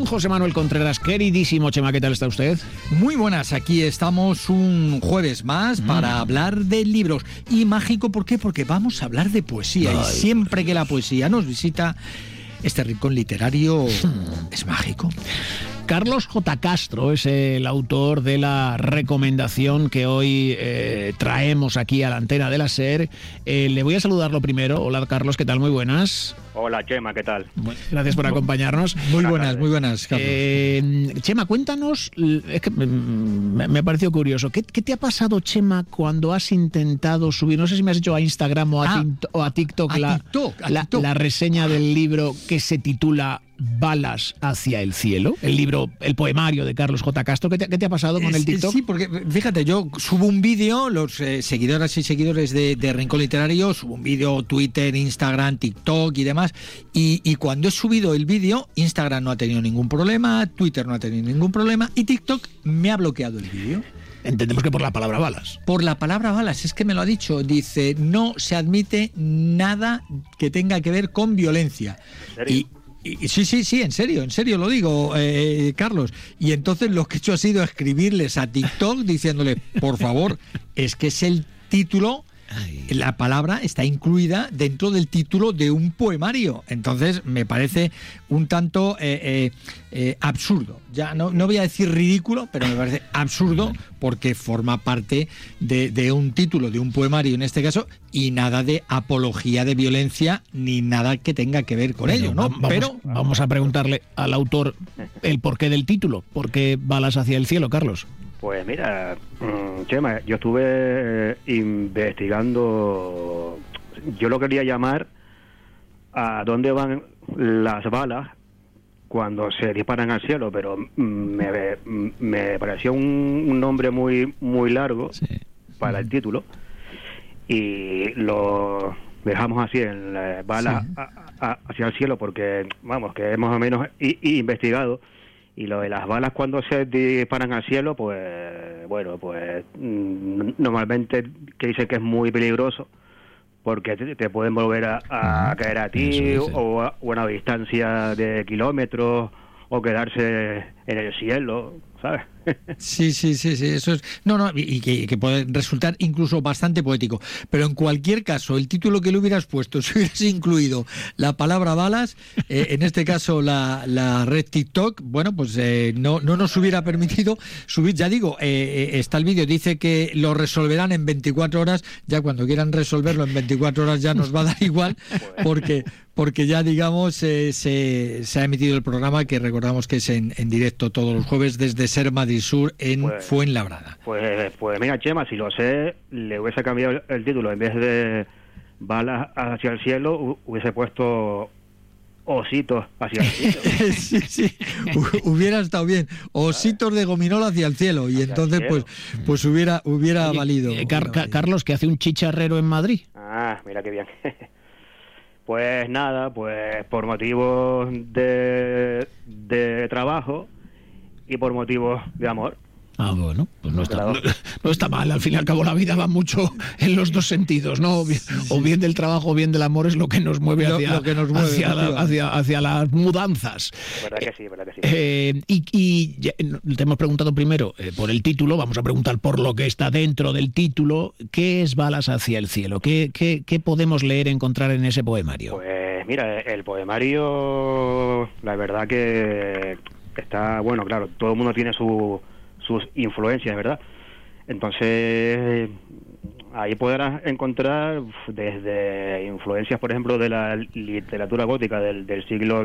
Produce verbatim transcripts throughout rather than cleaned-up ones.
don José Manuel Contreras, queridísimo. Chema, ¿qué tal está usted? Muy buenas, aquí estamos un jueves más mm. para hablar de libros. Y mágico, ¿por qué? Porque vamos a hablar de poesía. Ay, y siempre que la poesía nos visita, este rincón literario es mágico. Carlos J. Castro es el autor de la recomendación que hoy eh, traemos aquí a la antena de la SER. Eh, le voy a saludarlo primero. Hola, Carlos, ¿qué tal? Muy buenas. Hola, Chema, ¿qué tal? Gracias por acompañarnos. Muy buenas, muy buenas, Carlos. Eh, Chema, cuéntanos, es que me, me ha parecido curioso, ¿qué, ¿qué te ha pasado, Chema, cuando has intentado subir, no sé si me has hecho a Instagram o a, ah, TikTok, o a TikTok, a la, TikTok, a la, TikTok. la reseña del libro que se titula Balas hacia el cielo, el libro, el poemario de Carlos J. Castro? ¿Qué te, qué te ha pasado con el TikTok? Sí, porque fíjate, yo subo un vídeo, los eh, seguidoras y seguidores de, de Rincón Literario, subo un vídeo, Twitter, Instagram, TikTok y demás, y, y cuando he subido el vídeo, Instagram no ha tenido ningún problema, Twitter no ha tenido ningún problema, y TikTok me ha bloqueado el vídeo. Entendemos que por la palabra balas. Por la palabra balas, es que me lo ha dicho. Dice, no se admite nada que tenga que ver con violencia. ¿En serio? Y, y, sí, sí, sí, en serio, en serio lo digo, eh, Carlos. Y entonces lo que he hecho ha sido escribirles a TikTok diciéndole, por favor, es que es el título... La palabra está incluida dentro del título de un poemario. Entonces me parece un tanto eh, eh, eh, absurdo. Ya no, no voy a decir ridículo, pero me parece absurdo porque forma parte de, de un título de un poemario en este caso, y nada de apología de violencia ni nada que tenga que ver con bueno, ello, ¿no? Vamos, pero vamos a preguntarle al autor el porqué del título. ¿Por qué Balas hacia el cielo, Carlos? Pues mira, Chema, yo estuve investigando, yo lo quería llamar a dónde van las balas cuando se disparan al cielo, pero me, me pareció un, un nombre muy muy largo sí. para el título, y lo dejamos así, en las balas sí. a, a, hacia el cielo, porque vamos, que hemos más o menos i, i investigado. Y lo de las balas cuando se disparan al cielo, pues bueno, pues mmm, normalmente que dicen que es muy peligroso porque te, te pueden volver a, a ah, caer a ti o a una distancia de kilómetros o quedarse en el cielo, ¿sabes? Sí, sí, sí, sí, eso es... No, no, y, y, que, y que puede resultar incluso bastante poético. Pero en cualquier caso, el título que le hubieras puesto, si hubieras incluido la palabra balas, eh, en este caso la, la red TikTok, bueno, pues eh, no, no nos hubiera permitido subir. Ya digo, eh, está el vídeo, dice que lo resolverán en veinticuatro horas, ya cuando quieran resolverlo en veinticuatro horas ya nos va a dar igual, porque... porque ya, digamos, eh, se, se ha emitido el programa, que recordamos que es en, en directo todos los jueves desde Ser Madrid Sur en pues, Fuenlabrada. Pues, pues mira, Chema, si lo sé, le hubiese cambiado el, el título. En vez de Balas hacia el cielo, hubiese puesto Ositos hacia el cielo. Sí, sí, hubiera estado bien. Ositos de gominola hacia el cielo. Y hacia entonces, pues pues hubiera hubiera Oye, valido. Eh, Car- Car- Carlos, que hace un chicharrero en Madrid. Ah, mira qué bien. Pues nada, pues por motivos de, de trabajo y por motivos de amor. Ah, bueno, pues no está, no, no está mal. Al fin y al cabo la vida va mucho en los dos sentidos, ¿no? O bien, sí, sí. o bien del trabajo o bien del amor es lo que nos mueve hacia, lo, lo que nos mueve, hacia, la, hacia, hacia las mudanzas. Verdad que sí, verdad que sí. Eh, y y ya, te hemos preguntado primero eh, por el título, vamos a preguntar por lo que está dentro del título. ¿Qué es Balas hacia el cielo? ¿Qué, qué, qué podemos leer, encontrar en ese poemario? Pues mira, el poemario, la verdad que está, bueno, claro, todo el mundo tiene su... sus influencias, ¿verdad? Entonces ahí podrás encontrar desde influencias, por ejemplo, de la literatura gótica del, del siglo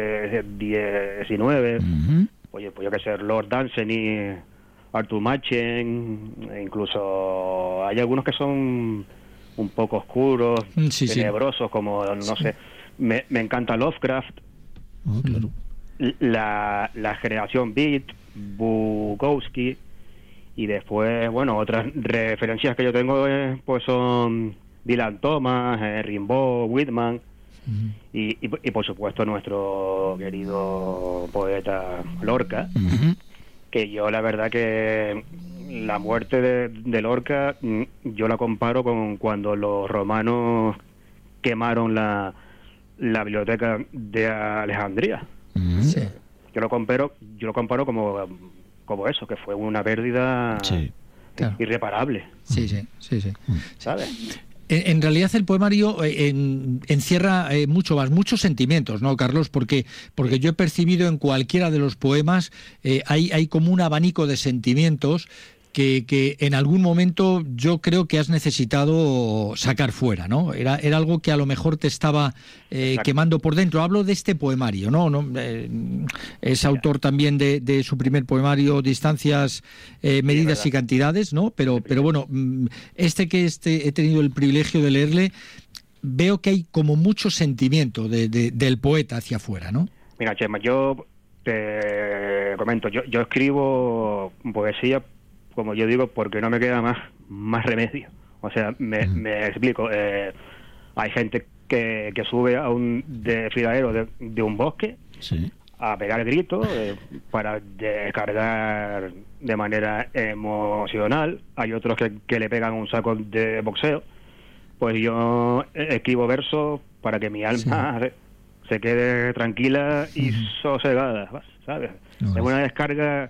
diecinueve, uh-huh. pues, pues yo que sé, Lord Dunsany, Arthur Machen, incluso hay algunos que son un poco oscuros, sí, tenebrosos, sí. como, no sí. sé, me, me encanta Lovecraft, oh, claro. la, la generación Beat, Bukowski, y después, bueno, otras referencias que yo tengo eh, pues son Dylan Thomas, eh, Rimbaud, Whitman, uh-huh. y, y, y por supuesto nuestro querido poeta Lorca, uh-huh. que yo la verdad que la muerte de, de Lorca yo la comparo con cuando los romanos quemaron la, la biblioteca de Alejandría. Uh-huh. Sí. yo lo comparo, yo lo comparo como, como eso, que fue una pérdida sí, claro. irreparable. Sí, sí, sí, sí. ¿Sabes? En, en realidad el poemario eh, en, encierra eh, mucho más, muchos sentimientos, ¿no, Carlos? Porque, porque yo he percibido en cualquiera de los poemas eh, hay, hay como un abanico de sentimientos que, que en algún momento yo creo que has necesitado sacar fuera, ¿no? Era, era algo que a lo mejor te estaba eh, quemando por dentro. Hablo de este poemario, ¿no? ¿No? Eh, es autor también de, de su primer poemario, Distancias, eh, Medidas sí, y Cantidades, ¿no? Pero, pero bueno, este que este he tenido el privilegio de leerle, veo que hay como mucho sentimiento de, de, del poeta hacia afuera, ¿no? Mira, Chema, yo te comento, yo, yo escribo poesía, como yo digo, porque no me queda más más remedio. O sea, me, mm. me explico. Eh, hay gente que, que sube a un desfiladero de, de un bosque sí. a pegar gritos eh, para descargar de manera emocional. Hay otros que, que le pegan un saco de boxeo. Pues yo escribo versos para que mi alma sí. se, se quede tranquila y mm. sosegada, ¿sabes? No, es una descarga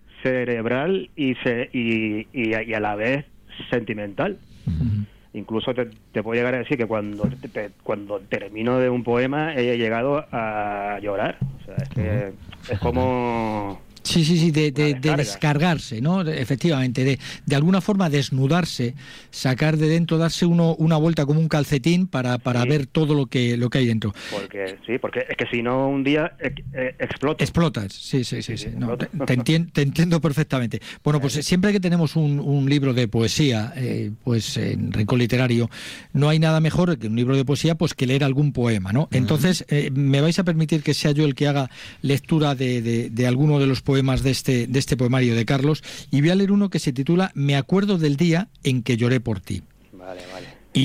cerebral y, se, y, y, y a la vez sentimental. Uh-huh. Incluso te, te puedo llegar a decir que cuando te, te, cuando termino de un poema he llegado a llorar. O sea, es que uh-huh. es como... Sí, sí, sí, de, de, de descargarse, ¿no? Efectivamente, de, de alguna forma desnudarse, sacar de dentro, darse uno una vuelta como un calcetín para, para sí. ver todo lo que lo que hay dentro. Porque sí, porque es que si no un día eh, explota. Explotas, sí, sí, sí, sí. sí. No, te, te, entien, te entiendo perfectamente. Bueno, pues siempre que tenemos un, un libro de poesía, eh, pues en Rincón Literario, no hay nada mejor que un libro de poesía, pues que leer algún poema, ¿no? Uh-huh. Entonces, eh, me vais a permitir que sea yo el que haga lectura de, de, de alguno de los poemas de este, de este poemario de Carlos, y voy a leer uno que se titula Me acuerdo del día en que lloré por ti. Vale, vale.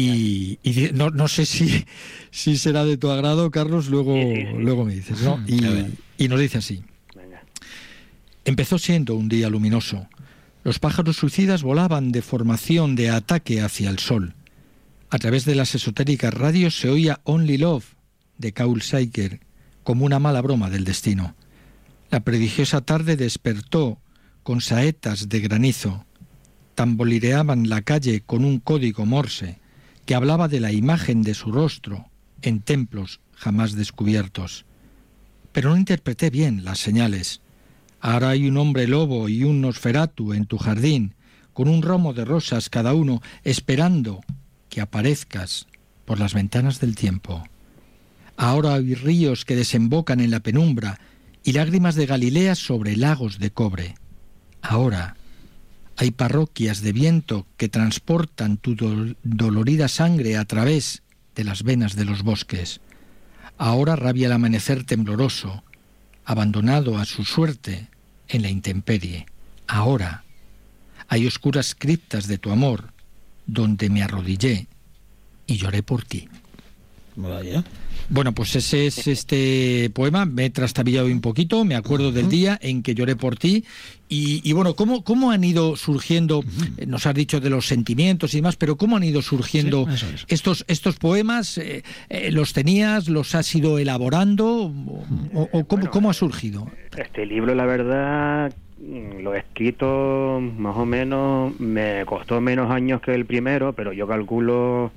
Y, y no, no sé si, si será de tu agrado, Carlos, luego, sí, sí, sí. luego me dices, ¿no? Y, y nos dice así. Venga. Empezó siendo un día luminoso. Los pájaros suicidas volaban de formación de ataque hacia el sol. A través de las esotéricas radios se oía Only Love de Kaul Seiker, como una mala broma del destino. La prodigiosa tarde despertó con saetas de granizo. Tamborileaban la calle con un código morse que hablaba de la imagen de su rostro en templos jamás descubiertos. Pero no interpreté bien las señales. Ahora hay un hombre lobo y un Nosferatu en tu jardín, con un ramo de rosas cada uno, esperando que aparezcas por las ventanas del tiempo. Ahora hay ríos que desembocan en la penumbra y lágrimas de Galilea sobre lagos de cobre. Ahora hay parroquias de viento que transportan tu do- dolorida sangre a través de las venas de los bosques. Ahora rabia el amanecer tembloroso, abandonado a su suerte en la intemperie. Ahora hay oscuras criptas de tu amor, donde me arrodillé y lloré por ti. Vaya. Bueno, pues ese es este poema. Me he trastabillado un poquito, me acuerdo del día en que lloré por ti. Y, y bueno, ¿cómo, ¿cómo han ido surgiendo? Eh, nos has dicho de los sentimientos y demás, pero ¿cómo han ido surgiendo sí, eso, eso. estos estos poemas? Eh, eh, ¿Los tenías? ¿Los has ido elaborando? ¿O, o, o cómo, bueno, cómo ha surgido? Este libro, la verdad, lo he escrito más o menos, me costó menos años que el primero, pero yo calculo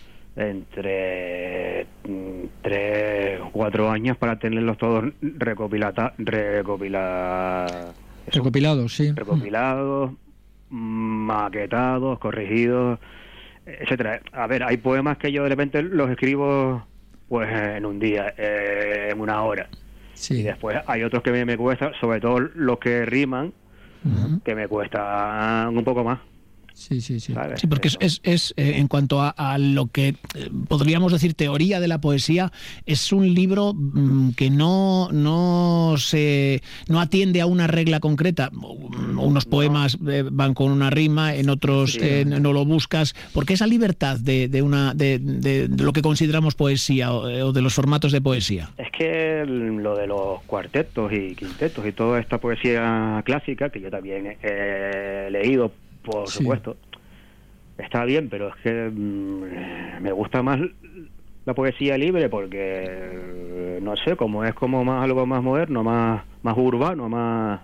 entre tres o cuatro años para tenerlos todos recopilata, recopila, recopilados, sí. Recopilados, maquetados, corregidos, etcétera. A ver, hay poemas que yo de repente los escribo pues en un día, eh, en una hora. Sí. Y después hay otros que me, me cuesta, sobre todo los que riman, uh-huh. que me cuestan un poco más. Sí, sí, sí. Sí, porque es, es, es eh, en cuanto a, a lo que eh, podríamos decir teoría de la poesía, es un libro mm, que no no se no atiende a una regla concreta. Unos poemas eh, van con una rima, en otros sí, eh, no lo buscas, porque esa libertad de, de una de, de, de lo que consideramos poesía o, o de los formatos de poesía. Es que lo de los cuartetos y quintetos y toda esta poesía clásica que yo también he leído, por sí. supuesto, está bien, pero es que mmm, me gusta más la poesía libre porque pues no sé, como es como más algo más moderno, más, más urbano, más...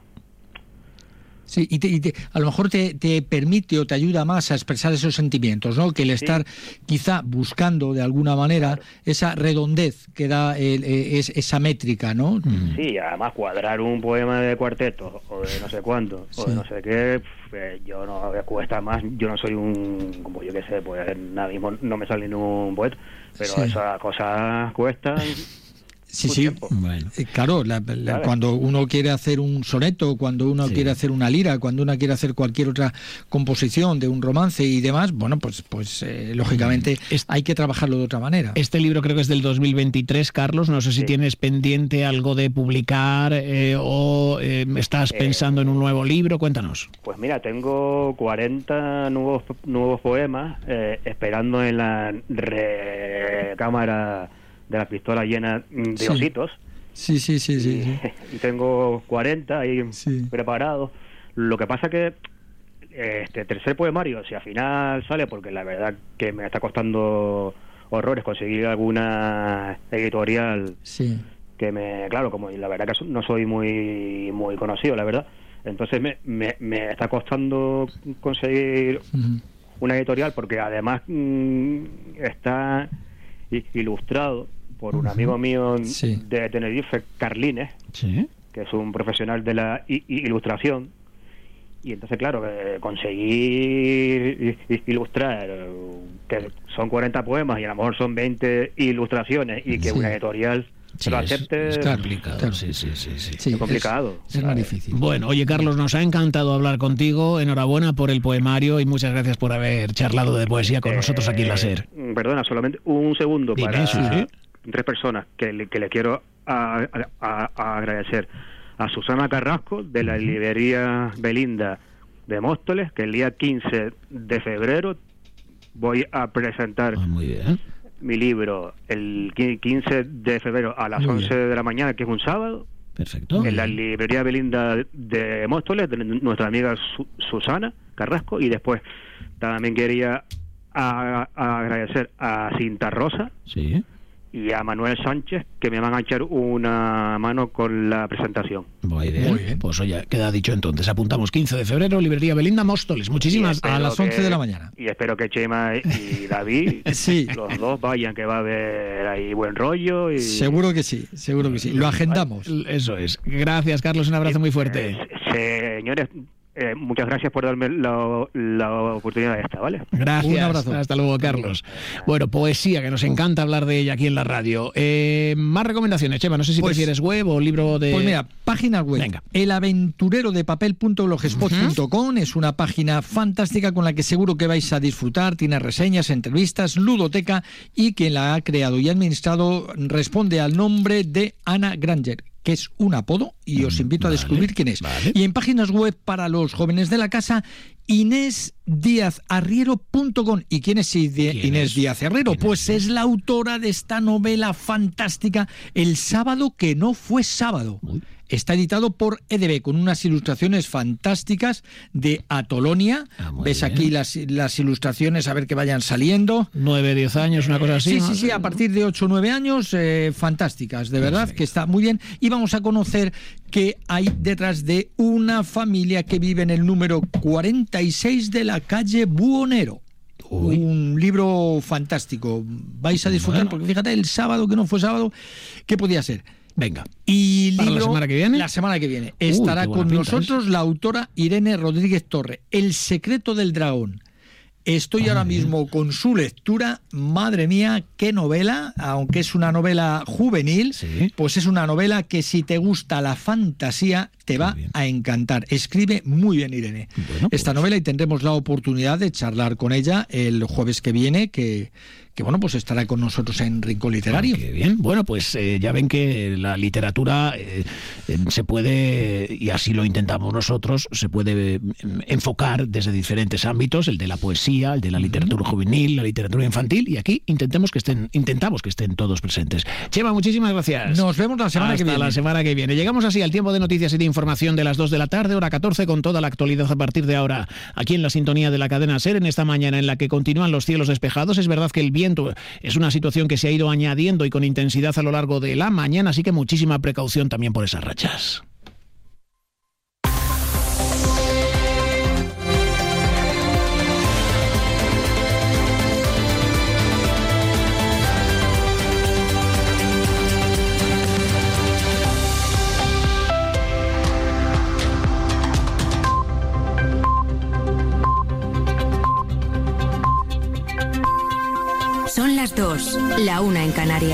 Sí, y, te, y te, a lo mejor te, te permite o te ayuda más a expresar esos sentimientos, ¿no? Que el estar sí. quizá buscando de alguna manera claro. esa redondez que da el, es, esa métrica, ¿no? Sí, además cuadrar un poema de cuarteto o de no sé cuánto, sí. o de no sé qué, pues, yo no me cuesta más, yo no soy un, como yo qué sé, pues nada mismo no me sale ningún poeta, pero sí. esas cosas cuestan... Sí, sí, bueno. claro, la, la, cuando uno quiere hacer un soneto, cuando uno sí. quiere hacer una lira, cuando uno quiere hacer cualquier otra composición de un romance y demás, bueno, pues pues eh, lógicamente este, hay que trabajarlo de otra manera. Este libro creo que es del dos mil veintitrés, Carlos, no sé si sí. tienes pendiente algo de publicar eh, o eh, estás eh, pensando en un nuevo libro, cuéntanos. Pues mira, tengo cuarenta nuevos, nuevos poemas eh, esperando en la recámara de la pistola llena de sí. ositos. Sí, sí, sí, sí. Y, sí. y tengo cuarenta ahí sí. preparados. Lo que pasa que este tercer poemario, si al final sale, porque la verdad que me está costando horrores conseguir alguna editorial sí. que me... Claro, como la verdad que no soy muy muy conocido, la verdad. Entonces me, me, me está costando conseguir uh-huh. una editorial, porque además mmm, está... ilustrado por un amigo mío sí. de Tenerife, Carlines, sí. que es un profesional de la i- ilustración, y entonces claro, eh, conseguir ilustrar que son cuarenta poemas y a lo mejor son veinte ilustraciones y que sí. una editorial Sí, lo acepte, es, es complicado, claro. sí, sí, sí, sí. sí, es complicado. Es, es más difícil. Bueno, oye Carlos, nos ha encantado hablar contigo, enhorabuena por el poemario y muchas gracias por haber charlado de poesía con eh, nosotros aquí en la SER. Perdona, solamente un segundo Dime, para sí, sí. tres personas que le, que le quiero a, a, a agradecer. A Susana Carrasco, de la librería Belinda de Móstoles, que el día quince de febrero voy a presentar ah, muy bien. mi libro el quince de febrero a las Muy once bien. de la mañana, que es un sábado. Perfecto. En la librería Belinda de Móstoles, de nuestra amiga Su- Susana Carrasco. Y después también quería a, a agradecer a Cinta Rosa sí. y a Manuel Sánchez, que me van a echar una mano con la presentación. Muy bien. Muy bien. Pues oye, queda dicho entonces. Apuntamos quince de febrero, librería Belinda Móstoles. Muchísimas a las once que, de la mañana. Y espero que Chema y David, sí. los dos, vayan, que va a haber ahí buen rollo. Y... Seguro que sí, seguro que sí. Lo agendamos. Eso es. Gracias, Carlos. Un abrazo muy fuerte. Eh, señores, Eh, muchas gracias por darme la, la oportunidad esta, ¿vale? Gracias. Un abrazo. Hasta luego, Carlos. Bueno, poesía, que nos encanta hablar de ella aquí en la radio. Eh, más recomendaciones, Chema. No sé si pues, prefieres web o libro de... Pues mira, página web. Venga. el aventurero de papel punto blogspot punto com uh-huh. es una página fantástica con la que seguro que vais a disfrutar. Tiene reseñas, entrevistas, ludoteca, y quien la ha creado y administrado responde al nombre de Ana Granger, que es un apodo, y os invito vale, a descubrir quién es. Vale. Y en páginas web para los jóvenes de la casa, Inés Díaz Arriero punto com. ¿Y quién es Inés es? Díaz Arriero? Pues es? es la autora de esta novela fantástica, El sábado que no fue sábado. Uy. Está editado por E D B, con unas ilustraciones fantásticas de Atolonia. Ah, Ves bien. Aquí las, las ilustraciones, a ver que vayan saliendo. nueve, diez años, una cosa así. Sí, ¿no? sí, sí, a partir de ocho o nueve años, eh, fantásticas, de verdad, Perfecto. Que está muy bien. Y vamos a conocer qué hay detrás de una familia que vive en el número cuarenta y seis de la calle Buhonero. Uy. Un libro fantástico. Vais a disfrutar, bueno. porque fíjate, el sábado que no fue sábado, ¿qué podía ser? Venga. Y libro, ¿Para la semana que viene? La semana que viene. Uy, estará con nosotros es. la autora Irene Rodríguez Torre. El secreto del dragón. Estoy ah, ahora bien. mismo con su lectura. Madre mía, qué novela. Aunque es una novela juvenil, ¿Sí? pues es una novela que si te gusta la fantasía, te va a encantar. Escribe muy bien Irene bueno, esta pues. novela, y tendremos la oportunidad de charlar con ella el jueves que viene, que... que bueno, pues estará con nosotros en Rincón Literario. Ah, qué bien. Bueno, pues eh, ya ven que la literatura eh, eh, se puede, y así lo intentamos nosotros, se puede eh, enfocar desde diferentes ámbitos, el de la poesía, el de la literatura juvenil, la literatura infantil, y aquí intentemos que estén, intentamos que estén todos presentes. Chema, muchísimas gracias. Nos vemos la semana Hasta que viene. la semana que viene. Llegamos así al tiempo de noticias y de información de las dos de la tarde, hora catorce, con toda la actualidad a partir de ahora, aquí en la sintonía de la cadena SER, en esta mañana en la que continúan los cielos despejados. Es verdad que el viento es una situación que se ha ido añadiendo y con intensidad a lo largo de la mañana, así que muchísima precaución también por esas rachas. Son las dos, la una en Canarias.